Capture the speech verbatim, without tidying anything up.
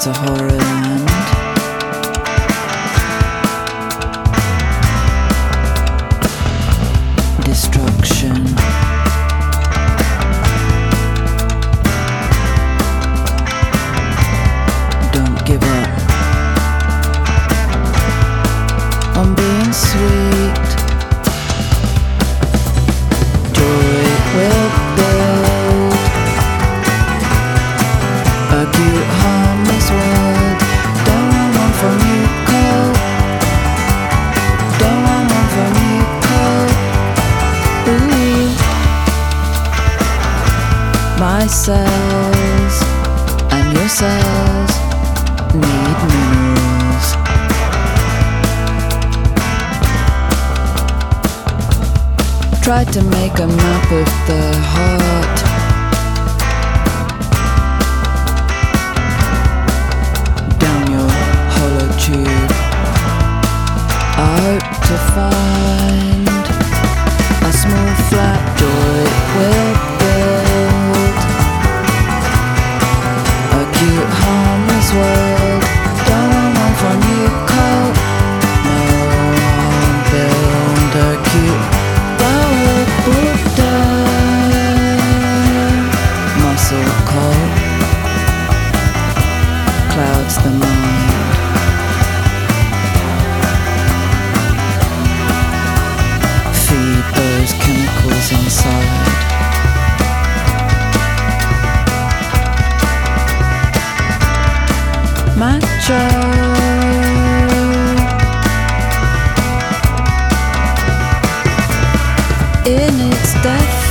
to Horrorland. Destruction. Don't give up on being sweet. Joy will build a cute harmless world. Don't want one from you, cold. Don't want one from you, cold. Ooh. My cells and your cells need minerals. Tried to make a map of the heart. Down your hollow tube, I hope to find a small flat joy will build a cute harmless world. Don't want one from you, cold. No, I'll build a cute Buddha. Muscle cold clouds the mind. Feed those chemicals inside. Macho in its death.